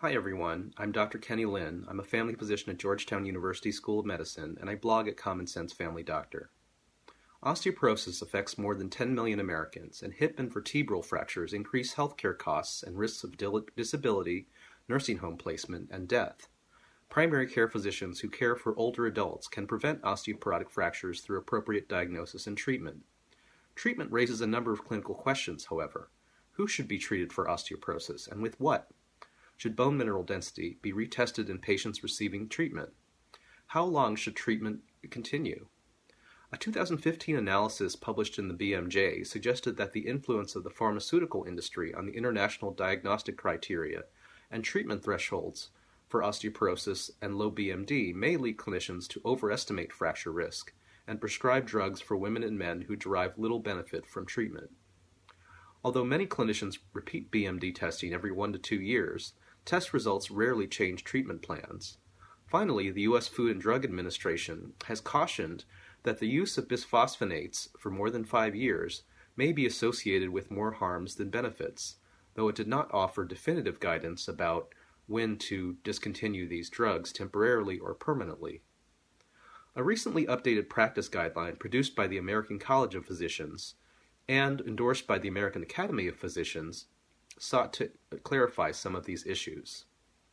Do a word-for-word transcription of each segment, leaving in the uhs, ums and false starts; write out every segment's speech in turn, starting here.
Hi everyone, I'm Doctor Kenny Lin. I'm a family physician at Georgetown University School of Medicine, and I blog at Common Sense Family Doctor. Osteoporosis affects more than ten million Americans, and hip and vertebral fractures increase healthcare costs and risks of disability, nursing home placement, and death. Primary care physicians who care for older adults can prevent osteoporotic fractures through appropriate diagnosis and treatment. Treatment raises a number of clinical questions, however. Who should be treated for osteoporosis, and with what? Should bone mineral density be retested in patients receiving treatment? How long should treatment continue? A two thousand fifteen analysis published in the B M J suggested that the influence of the pharmaceutical industry on the international diagnostic criteria and treatment thresholds for osteoporosis and low B M D may lead clinicians to overestimate fracture risk and prescribe drugs for women and men who derive little benefit from treatment. Although many clinicians repeat B M D testing every one to two years, test results rarely change treatment plans. Finally, the U S Food and Drug Administration has cautioned that the use of bisphosphonates for more than five years may be associated with more harms than benefits, though it did not offer definitive guidance about when to discontinue these drugs temporarily or permanently. A recently updated practice guideline produced by the American College of Physicians and endorsed by the American Academy of Physicians sought to clarify some of these issues.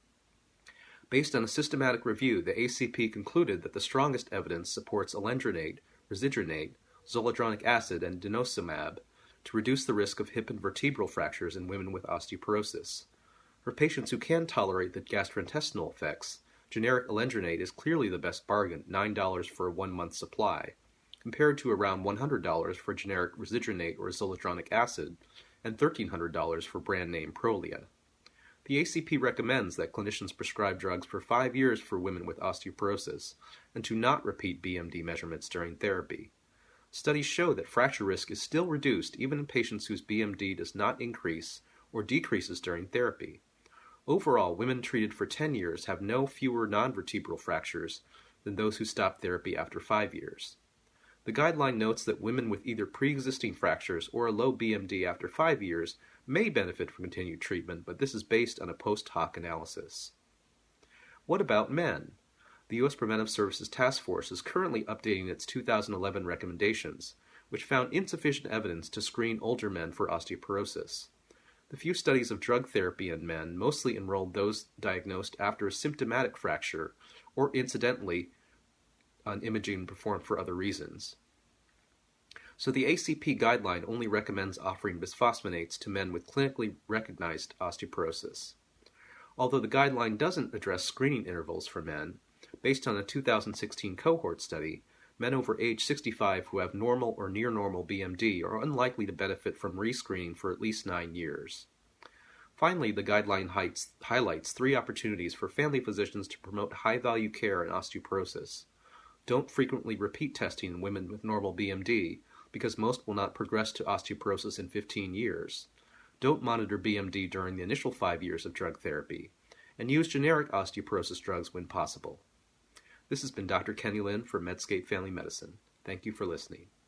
Based on a systematic review, the A C P concluded that the strongest evidence supports alendronate, risedronate, zoledronic acid, and denosumab to reduce the risk of hip and vertebral fractures in women with osteoporosis. For patients who can tolerate the gastrointestinal effects, generic alendronate is clearly the best bargain, nine dollars for a one-month supply, compared to around one hundred dollars for generic risedronate or zoledronic acid, and thirteen hundred dollars for brand name Prolia. The A C P recommends that clinicians prescribe drugs for five years for women with osteoporosis and to not repeat B M D measurements during therapy. Studies show that fracture risk is still reduced even in patients whose B M D does not increase or decreases during therapy. Overall, women treated for ten years have no fewer non-vertebral fractures than those who stop therapy after five years. The guideline notes that women with either pre-existing fractures or a low B M D after five years may benefit from continued treatment, but this is based on a post hoc analysis. What about men? The U S Preventive Services Task Force is currently updating its two thousand eleven recommendations, which found insufficient evidence to screen older men for osteoporosis. The few studies of drug therapy in men mostly enrolled those diagnosed after a symptomatic fracture or incidentally on imaging performed for other reasons. So the A C P guideline only recommends offering bisphosphonates to men with clinically recognized osteoporosis. Although the guideline doesn't address screening intervals for men, based on a two thousand sixteen cohort study, men over age sixty-five who have normal or near normal B M D are unlikely to benefit from rescreening for at least nine years. Finally, the guideline heights, highlights three opportunities for family physicians to promote high-value care in osteoporosis. Don't frequently repeat testing in women with normal B M D, because most will not progress to osteoporosis in fifteen years. Don't monitor B M D during the initial five years of drug therapy, and use generic osteoporosis drugs when possible. This has been Doctor Kenny Lin for Medscape Family Medicine. Thank you for listening.